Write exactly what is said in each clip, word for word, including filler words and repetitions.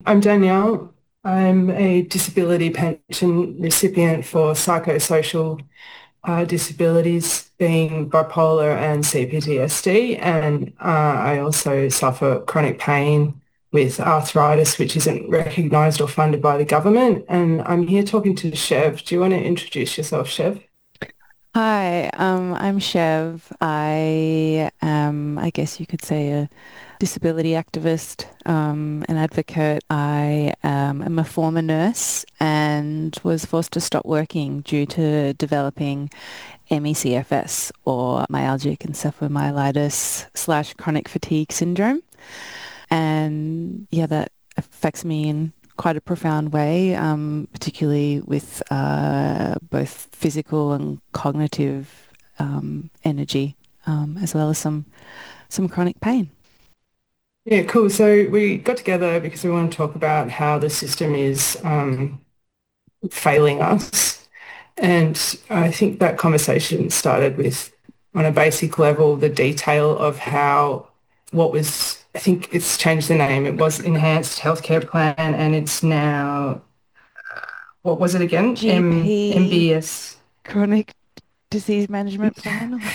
I'm Danielle. I'm a disability pension recipient for psychosocial uh, disabilities, being bipolar and C P T S D, and uh, I also suffer chronic pain with arthritis, which isn't recognised or funded by the government. And I'm here talking to Chev. Do you want to introduce yourself, Chev? Hi, um, I'm Chev. I am, I guess you could say, a disability activist, um, an advocate. I um, am a former nurse and was forced to stop working due to developing M E C F S, or myalgic encephalomyelitis slash chronic fatigue syndrome. And yeah, that affects me in quite a profound way, um, particularly with uh, both physical and cognitive um, energy, um, as well as some some chronic pain. Yeah, cool. So we got together because we want to talk about how the system is um, failing us. And I think that conversation started with, on a basic level, the detail of how what was, I think it's changed the name. It was Enhanced Healthcare Plan and it's now, what was it again? M G P MBS. chronic disease management plan.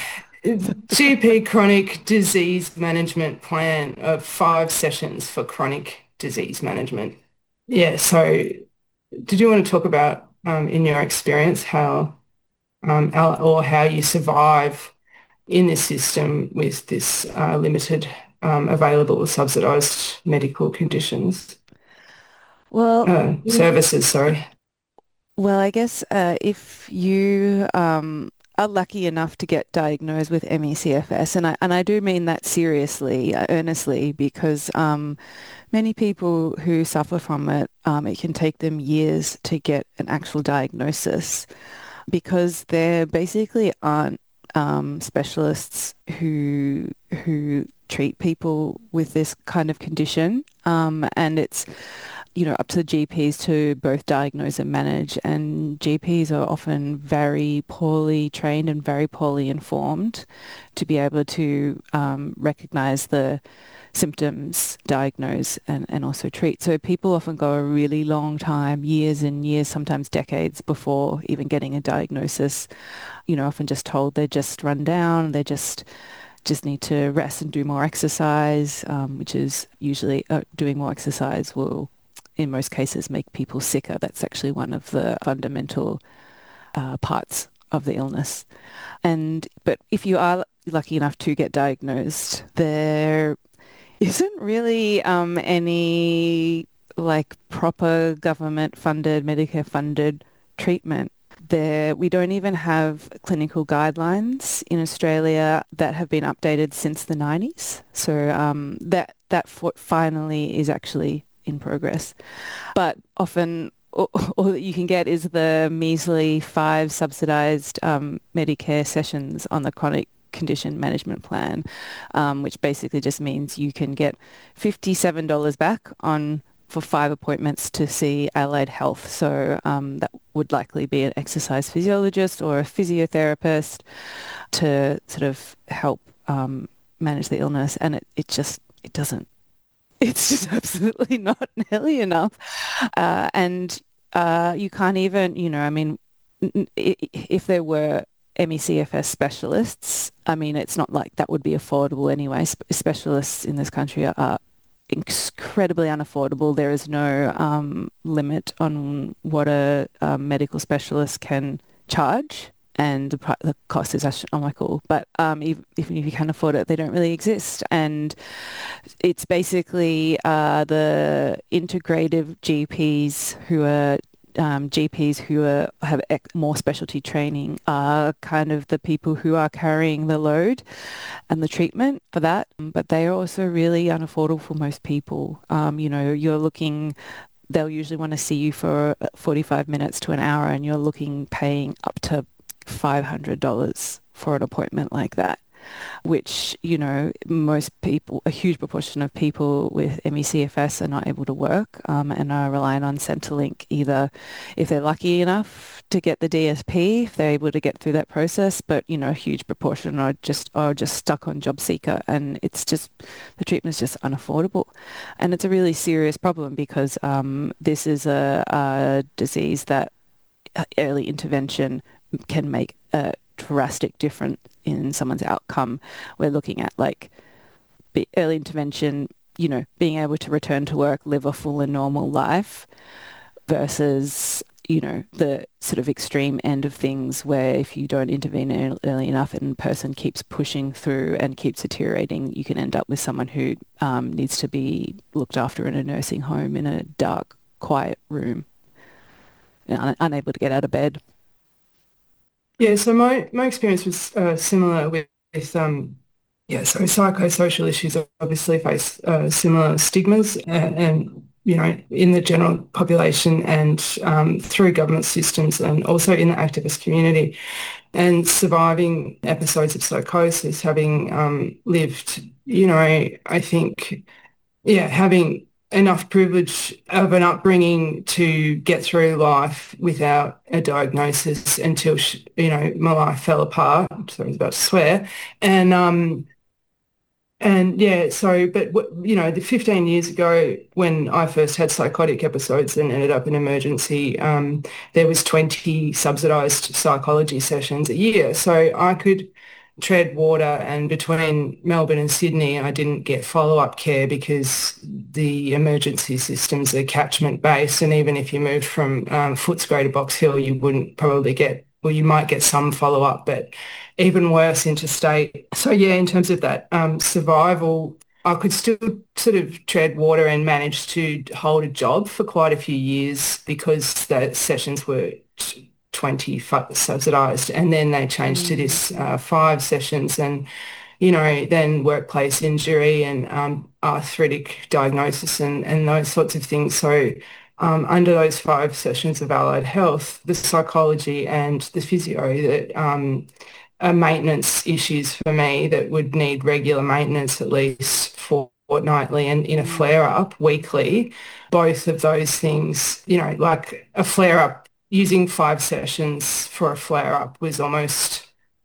G P Chronic Disease Management Plan of five sessions for chronic disease management. Yeah, so did you want to talk about, um, in your experience, how um, or how you survive in this system with this uh, limited um, available subsidised medical conditions, Well, uh, services, sorry. Well, I guess uh, if you um, are lucky enough to get diagnosed with M E C F S, and I and I do mean that seriously, uh, earnestly, because um, many people who suffer from it, um, it can take them years to get an actual diagnosis because there basically aren't um, specialists who who treat people with this kind of condition, um, and it's you know, up to the G Ps to both diagnose and manage. And G Ps are often very poorly trained and very poorly informed to be able to um, recognize the symptoms, diagnose, and, and also treat. So people often go a really long time, years and years, sometimes decades before even getting a diagnosis, you know, often just told they're just run down, they just just need to rest and do more exercise, um, which is usually uh, doing more exercise will in most cases make people sicker. That's actually one of the fundamental uh, parts of the illness. And but if you are lucky enough to get diagnosed, there isn't really um, any like proper government funded, Medicare funded treatment. There, we don't even have clinical guidelines in Australia that have been updated since the nineties. So um, that that finally is actually in progress. But often all, all that you can get is the measly five subsidized um, Medicare sessions on the chronic condition management plan, um, which basically just means you can get fifty-seven dollars back on for five appointments to see allied health. So um, that would likely be an exercise physiologist or a physiotherapist to sort of help um, manage the illness. And it, it just, it doesn't it's just absolutely not nearly enough. Uh, and uh, you can't even, you know, I mean, if there were M E C F S specialists, I mean, it's not like that would be affordable anyway. Specialists in this country are, are incredibly unaffordable. There is no um, limit on what a, a medical specialist can charge. And the, the cost is astronomical, but um, if, even if you can afford it, they don't really exist. And it's basically uh, the integrative G Ps who are um, G Ps who are, have ec- more specialty training are kind of the people who are carrying the load and the treatment for that. But they are also really unaffordable for most people. Um, you know, you're looking, they'll usually want to see you for forty-five minutes to an hour and you're looking paying up to five hundred dollars for an appointment like that. which, you know, most people, a huge proportion of people with M E C F S are not able to work um, and are relying on Centrelink either if they're lucky enough to get the D S P, if they're able to get through that process, but, you know, a huge proportion are just are just stuck on job seeker, and it's just, the treatment is just unaffordable. And it's a really serious problem because um, this is a, a disease that early intervention can make a drastic difference in someone's outcome. We're looking at like early intervention, you know, being able to return to work, live a full and normal life versus, you know, the sort of extreme end of things where if you don't intervene early enough and a person keeps pushing through and keeps deteriorating, you can end up with someone who um, needs to be looked after in a nursing home in a dark, quiet room, un- unable to get out of bed. Yeah, so my, my experience was uh, similar with, with um, yeah, so psychosocial issues obviously face uh, similar stigmas and, and, you know, in the general population and um, through government systems and also in the activist community. And surviving episodes of psychosis, having um, lived, you know, I think, yeah, having enough privilege of an upbringing to get through life without a diagnosis until, you know, my life fell apart. Sorry, I was about to swear. And, um, and yeah, so, but, you know, the fifteen years ago when I first had psychotic episodes and ended up in emergency, um, there was twenty subsidised psychology sessions a year. So I could tread water, and between Melbourne and Sydney, I didn't get follow-up care because the emergency systems are catchment based. And even if you moved from um, Footscray to Box Hill, you wouldn't probably get, well, you might get some follow-up, but even worse interstate. So yeah, in terms of that um, survival, I could still sort of tread water and manage to hold a job for quite a few years because the sessions were twenty subsidised, and then they changed to this uh, five sessions, and, you know, then workplace injury and um, arthritic diagnosis and, and those sorts of things. So um, under those five sessions of allied health, the psychology and the physio that um, are maintenance issues for me that would need regular maintenance at least fortnightly and in a flare-up weekly, both of those things, you know, like a flare-up, using five sessions for a flare-up was almost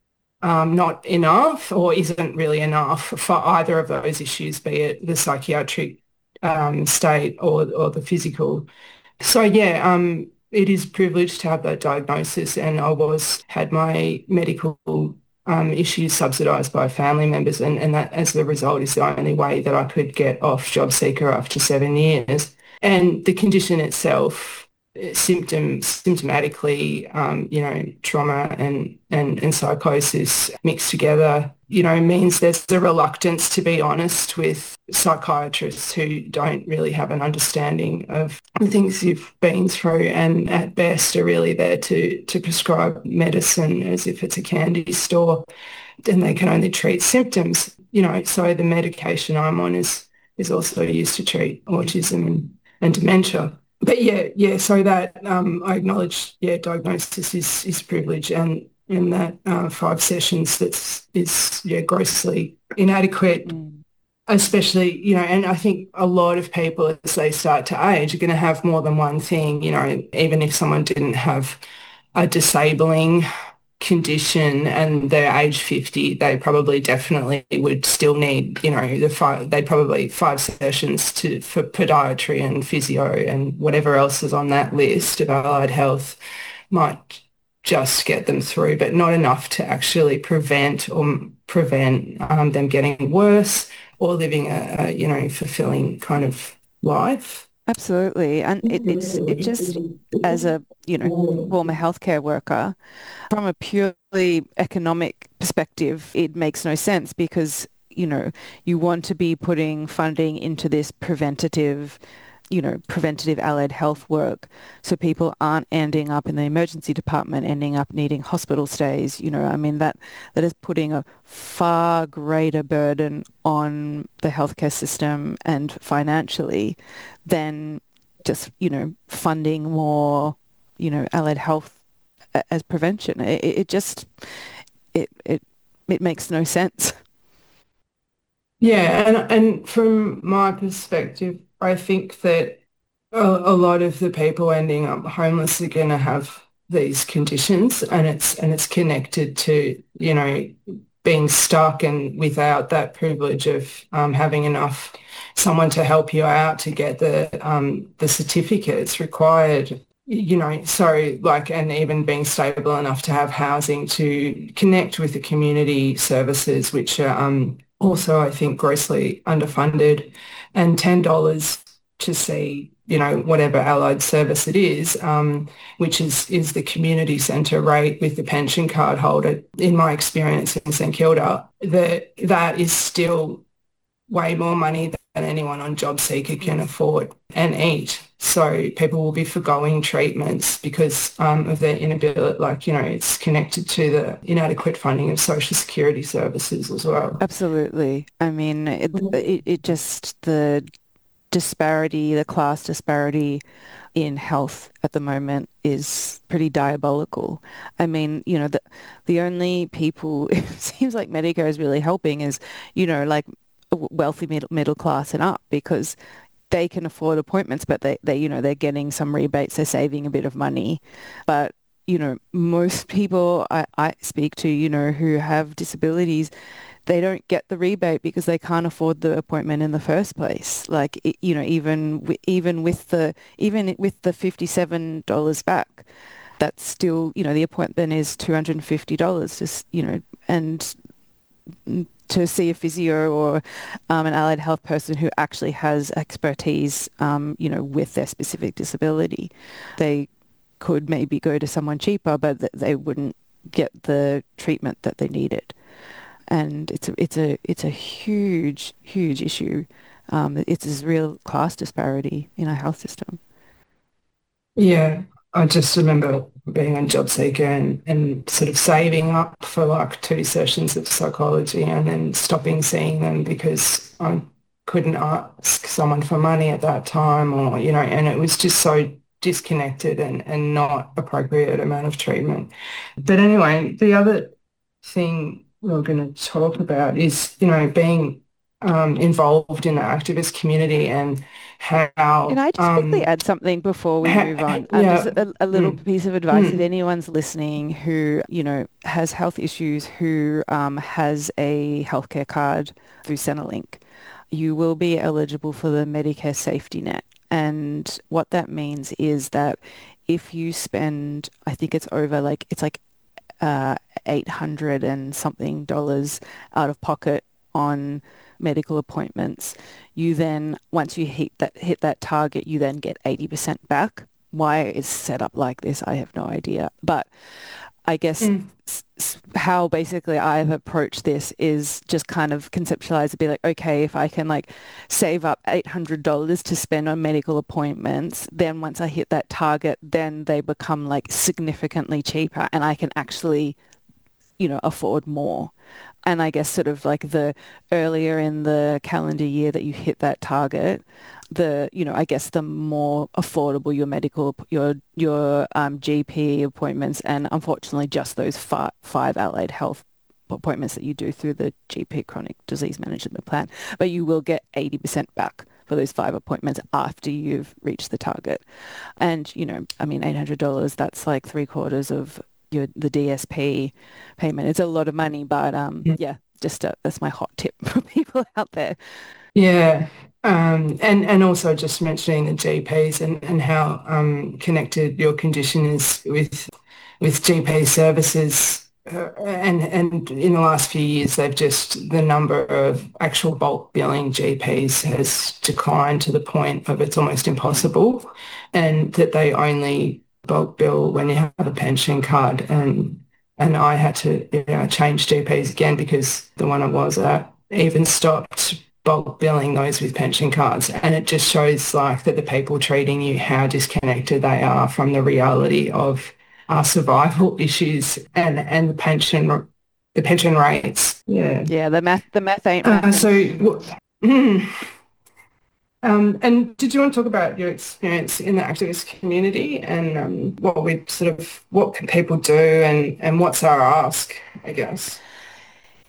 um, not enough or isn't really enough for either of those issues, be it the psychiatric um, state or, or the physical. So, yeah, um, it is privileged to have that diagnosis, and I was had my medical um, issues subsidised by family members, and, and that, as a result, is the only way that I could get off job seeker after seven years. And the condition itself, symptoms, symptomatically, um, you know, trauma and, and, and psychosis mixed together, you know, means there's a reluctance to be honest with psychiatrists who don't really have an understanding of the things you've been through, and at best are really there to, to prescribe medicine as if it's a candy store, and they can only treat symptoms, you know. So the medication I'm on is, is also used to treat autism and, and dementia. But yeah, yeah, so that um, I acknowledge, yeah, diagnosis is, is privilege, and in that uh, five sessions that's is, yeah, grossly inadequate, mm. especially, you know, and I think a lot of people as they start to age are going to have more than one thing, you know, even if someone didn't have a disabling condition and they're age fifty, they probably definitely would still need, you know, the five, they probably five sessions to for podiatry and physio and whatever else is on that list of allied health might just get them through, but not enough to actually prevent or prevent um, them getting worse or living a, a, you know, fulfilling kind of life. Absolutely. And it, it's it just, as a, you know, former healthcare worker, from a purely economic perspective, it makes no sense because, you know, you want to be putting funding into this preventative, you know, preventative allied health work so people aren't ending up in the emergency department, ending up needing hospital stays. You know, I mean, that that is putting a far greater burden on the healthcare system and financially than just, you know, funding more, you know, allied health as prevention. It, it just, it, it it makes no sense. Yeah, and and from my perspective, I think that a, a lot of the people ending up homeless are going to have these conditions, and it's and it's connected to, you know, being stuck and without that privilege of um, having enough someone to help you out to get the um, the certificates required. You know, so like, and even being stable enough to have housing to connect with the community services, which are um, also, I think, grossly underfunded, and ten dollars to see, you know, whatever allied service it is, um, which is is the community centre rate with the pension card holder. In my experience in St Kilda, that that is still way more money than anyone on JobSeeker can afford and eat. So people will be foregoing treatments because um, of their inability, like, you know, it's connected to the inadequate funding of social security services as well. Absolutely. I mean, it, it, it just, the disparity, the class disparity in health at the moment is pretty diabolical. I mean, you know, the the only people it seems like Medicare is really helping is, you know, like wealthy middle, middle class and up, because they can afford appointments, but they, they, you know, they're getting some rebates, they're saving a bit of money. But, you know, most people I, I speak to, you know, who have disabilities, they don't get the rebate because they can't afford the appointment in the first place. Like, it, you know, even w- even with the even with the fifty-seven dollars back, that's still, you know, the appointment is two hundred fifty dollars just, you know, and to see a physio or um, an allied health person who actually has expertise, um, you know, with their specific disability. They could maybe go to someone cheaper, but th- they wouldn't get the treatment that they needed. And it's a, it's a, it's a huge, huge issue. Um, it's a real class disparity in our health system. Yeah, I just remember being on JobSeeker and, and sort of saving up for like two sessions of psychology and then stopping seeing them because I couldn't ask someone for money at that time, or, you know, and it was just so disconnected and, and not appropriate amount of treatment. But anyway, the other thing we're going to talk about is, you know, being um, involved in the activist community and Can how, I just quickly um, add something before we ha, move ha, on? Um, just yeah, a, a little mm, piece of advice if mm, anyone's listening who, you know, has health issues, who um, has a healthcare card through Centrelink, you will be eligible for the Medicare safety net. And what that means is that if you spend, I think it's over like, it's like uh, eight hundred and something dollars out of pocket on medical appointments, you then, once you hit that hit that target, you then get eighty percent back. Why it's set up like this, I have no idea. But I guess mm. s- s- how basically I've approached this is just kind of conceptualize to be like, okay, if I can like save up eight hundred dollars to spend on medical appointments, then once I hit that target, then they become like significantly cheaper and I can actually, you know, afford more. And I guess sort of like the earlier in the calendar year that you hit that target, the, you know, I guess the more affordable your medical, your your um, G P appointments, and unfortunately just those five, five allied health appointments that you do through the G P chronic disease management plan. But you will get eighty percent back for those five appointments after you've reached the target. And, you know, I mean, eight hundred dollars, that's like three quarters of your the D S P payment. It's a lot of money, but um, yeah, just uh, that's my hot tip for people out there. Yeah. Um, and, and also just mentioning the G Ps and, and how um, connected your condition is with with G P services. Uh, and, and in the last few years, they've just, the number of actual bulk billing G Ps has declined to the point of it's almost impossible, and that they only bulk bill when you have a pension card. And and I had to, you know, change G Ps again because the one I was at even stopped bulk billing those with pension cards. And it just shows like that the people treating you, how disconnected they are from the reality of our survival issues and, and the pension the pension rates. Yeah. Yeah, the math the math ain't Uh, mathing. so, mm, um, and did you want to talk about your experience in the activist community and um, what we sort of what can people do and and what's our ask, I guess?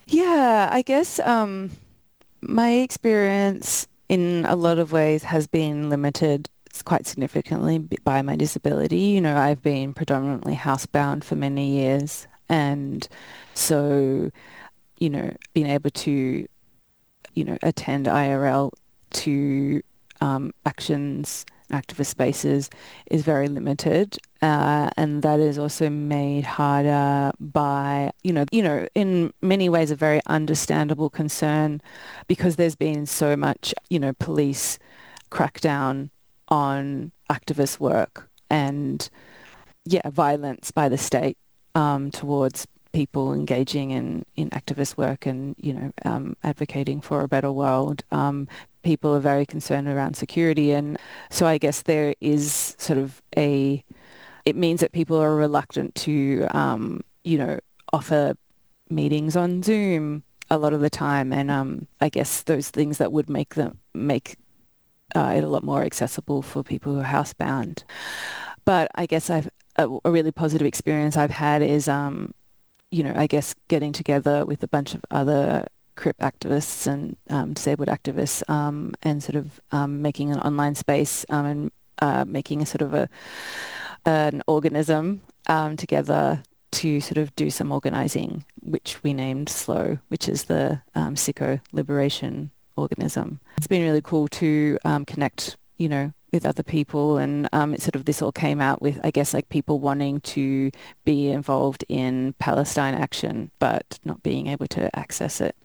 Yeah, I guess um, my experience in a lot of ways has been limited quite significantly b- by my disability. You know, I've been predominantly housebound for many years, and so, you know, being able to, you know, attend I R L to um, actions, activist spaces is very limited. Uh, and that is also made harder by, you know, you know, in many ways a very understandable concern because there's been so much, you know, police crackdown on activist work and, yeah, violence by the state um, towards people engaging in, in activist work and, you know, um, advocating for a better world. Um, people are very concerned around security. And so I guess there is sort of a, it means that people are reluctant to, um, you know, offer meetings on Zoom a lot of the time. And um, I guess those things that would make them, make uh, it a lot more accessible for people who are housebound. But I guess I've, a, a really positive experience I've had is, um, you know, I guess getting together with a bunch of other CRIP activists and um, disabled activists um, and sort of um, making an online space um, and uh, making a sort of a an organism um, together to sort of do some organizing, which we named SLOW, which is the um, Sicko Liberation Organism. It's been really cool to um, connect, you know, with other people, and um, it sort of this all came out with, I guess, like people wanting to be involved in Palestine action, but not being able to access it.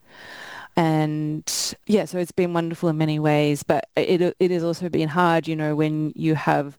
And yeah, so it's been wonderful in many ways, but it it has also been hard, you know, when you have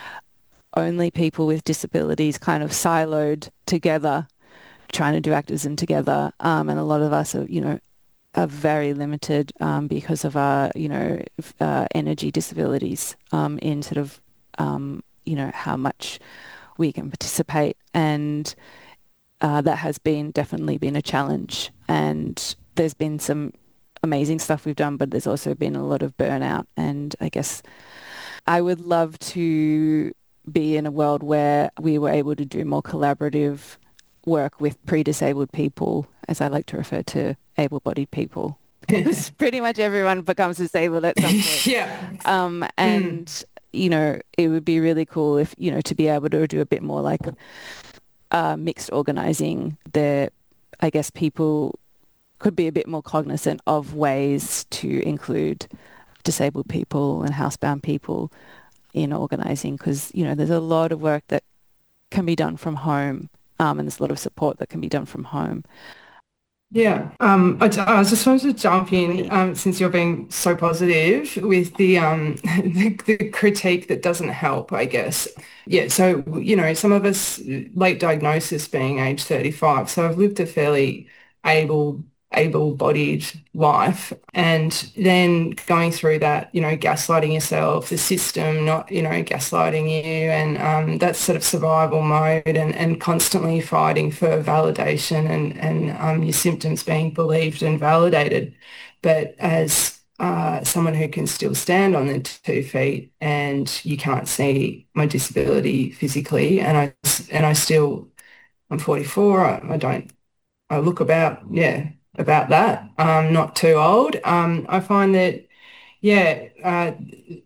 only people with disabilities kind of siloed together, trying to do activism together, um, and a lot of us are, you know, are very limited um, because of our, you know, uh, energy disabilities um, in sort of, um, you know, how much we can participate. And uh, that has been definitely been a challenge. And there's been some amazing stuff we've done, but there's also been a lot of burnout. And I guess I would love to be in a world where we were able to do more collaborative work with pre-disabled people, as I like to refer to able-bodied people. Because pretty much everyone becomes disabled at some point. Yeah. Um, and, mm. you know, it would be really cool if, you know, to be able to do a bit more like uh, mixed organizing there. I guess people could be a bit more cognizant of ways to include disabled people and housebound people in organizing, because, you know, there's a lot of work that can be done from home. Um, and there's a lot of support that can be done from home. Yeah, um, I, I was just wanted to jump in um, since you're being so positive with the, um, the the critique that doesn't help, I guess. Yeah, so, you know, some of us, late diagnosis being age thirty-five, so I've lived a fairly able able-bodied life, and then going through that, you know, gaslighting yourself, the system not, you know, gaslighting you, and um, that sort of survival mode, and, and constantly fighting for validation and, and um, your symptoms being believed and validated. But as uh, someone who can still stand on their two feet, and you can't see my disability physically, and I, and I still, I'm forty-four, I, I don't, I look about, yeah, about that. Um, not too old. Um, I find that, yeah, uh,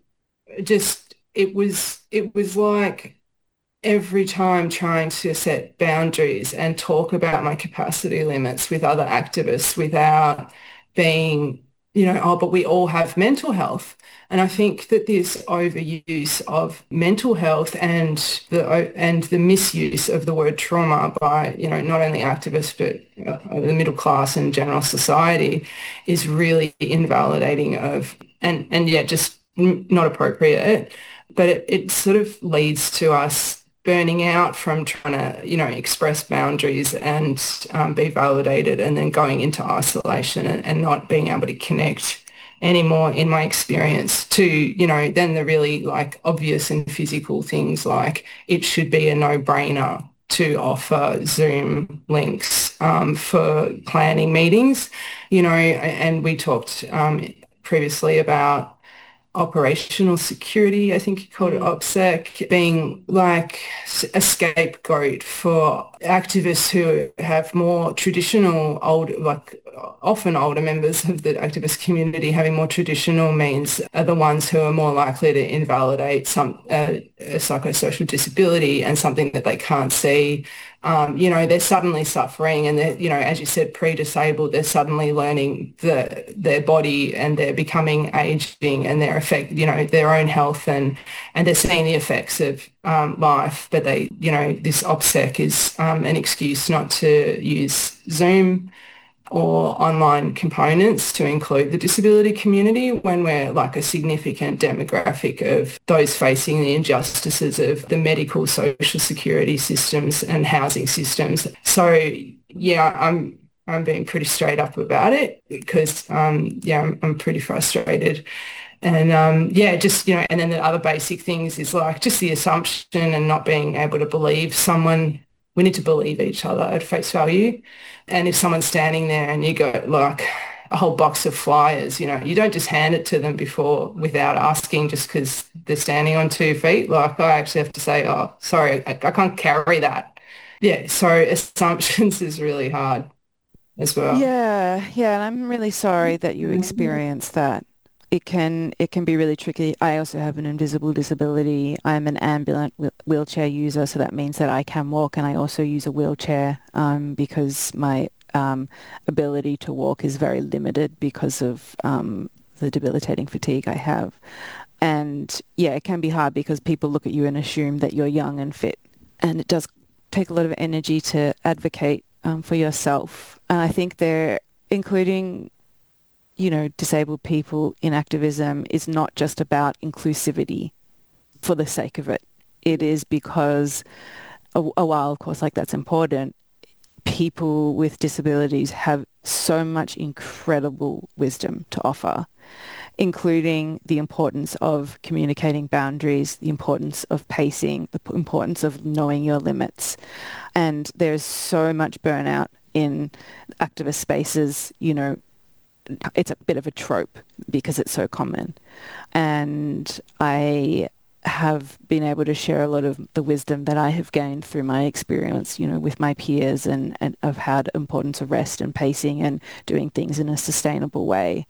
just it was it was like every time trying to set boundaries and talk about my capacity limits with other activists without being, you know, oh, but we all have mental health. And I think that this overuse of mental health and the and the misuse of the word trauma by, you know, not only activists but uh, the middle class and general society is really invalidating of and and yet just not appropriate. But it, it sort of leads to us burning out from trying to, you know, express boundaries and um, be validated, and then going into isolation and, and not being able to connect anymore, in my experience, to, you know, then the really like obvious and physical things, like it should be a no-brainer to offer Zoom links um, for planning meetings, you know, and we talked um, previously about operational security, I think you called it OPSEC, being like a scapegoat for activists who have more traditional old, like often older members of the activist community having more traditional means are the ones who are more likely to invalidate some uh, a psychosocial disability and something that they can't see. Um, you know, they're suddenly suffering and they're, you know, as you said, pre-disabled, they're suddenly learning the, their body and they're becoming aging and their effect, you know, their own health and, and they're seeing the effects of um, life. But they, you know, this OPSEC is um, an excuse not to use Zoom or online components to include the disability community when we're like a significant demographic of those facing the injustices of the medical, social security systems and housing systems. So yeah, I'm I'm being pretty straight up about it because um, yeah, I'm, I'm pretty frustrated. And um, yeah, just, you know, and then the other basic things is like just the assumption and not being able to believe someone. We need to believe each other at face value. And if someone's standing there and you got like a whole box of flyers, you know, you don't just hand it to them before without asking just because they're standing on two feet. Like I actually have to say, oh, sorry, I, I can't carry that. Yeah, so assumptions is really hard as well. Yeah, yeah, and I'm really sorry that you experienced that. It can it can be really tricky. I also have an invisible disability. I'm an ambulant wheel- wheelchair user, so that means that I can walk, and I also use a wheelchair um, because my um, ability to walk is very limited because of um, the debilitating fatigue I have. And yeah, it can be hard because people look at you and assume that you're young and fit, and it does take a lot of energy to advocate um, for yourself. And I think they're including you know, disabled people in activism is not just about inclusivity for the sake of it. It is because, a, a while, of course, like that's important, people with disabilities have so much incredible wisdom to offer, including the importance of communicating boundaries, the importance of pacing, the importance of knowing your limits. And there's so much burnout in activist spaces, you know, it's a bit of a trope because it's so common. And I have been able to share a lot of the wisdom that I have gained through my experience, you know, with my peers and, and of how the importance of rest and pacing and doing things in a sustainable way.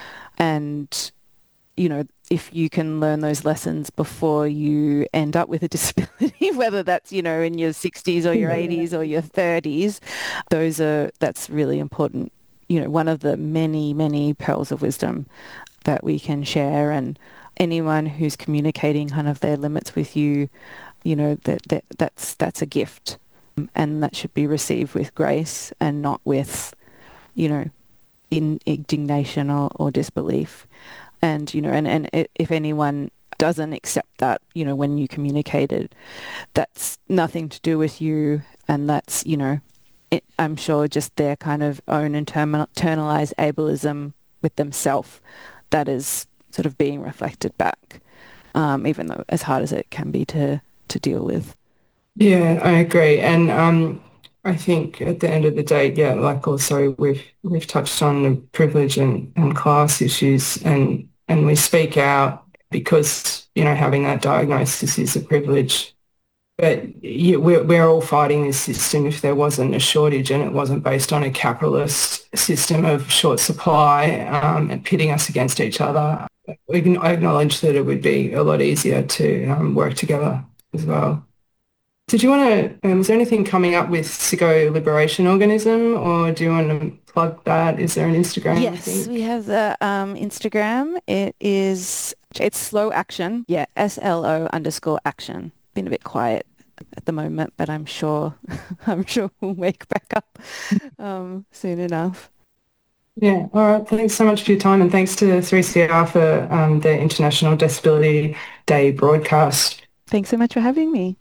And, you know, if you can learn those lessons before you end up with a disability, whether that's, you know, in your sixties or your eighties or your thirties, those are, that's really important. You know, one of the many, many pearls of wisdom that we can share, and anyone who's communicating kind of their limits with you, you know, that, that that's that's a gift, and that should be received with grace and not with, you know, in indignation or, or disbelief. And, you know, and, and if anyone doesn't accept that, you know, when you communicated, that's nothing to do with you, and that's, you know, It, I'm sure just their kind of own internal, internalized ableism with themselves that is sort of being reflected back, um, even though as hard as it can be to, to deal with. Yeah, I agree. And um, I think at the end of the day, yeah, like also we've we've touched on the privilege and, and class issues and and we speak out because, you know, having that diagnosis is a privilege. But yeah, we're, we're all fighting this system. If there wasn't a shortage and it wasn't based on a capitalist system of short supply um, and pitting us against each other, we can, I acknowledge that it would be a lot easier to um, work together as well. Did you want to, um, is there anything coming up with Sicko Liberation Organism, or do you want to plug that? Is there an Instagram? Yes, we have the um, Instagram. It is, it's slow action. Yeah, S L O underscore action. Been a bit quiet at the moment, but I'm sure I'm sure we'll wake back up um, soon enough. Yeah, all right. Thanks so much for your time, and thanks to three C R for um, the International Disability Day broadcast. Thanks so much for having me.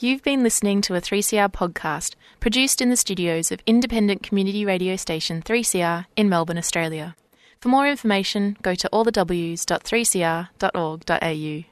You've been listening to a three C R podcast produced in the studios of independent community radio station three C R in Melbourne, Australia. For more information, go to all the w s dot three c r dot org dot a u.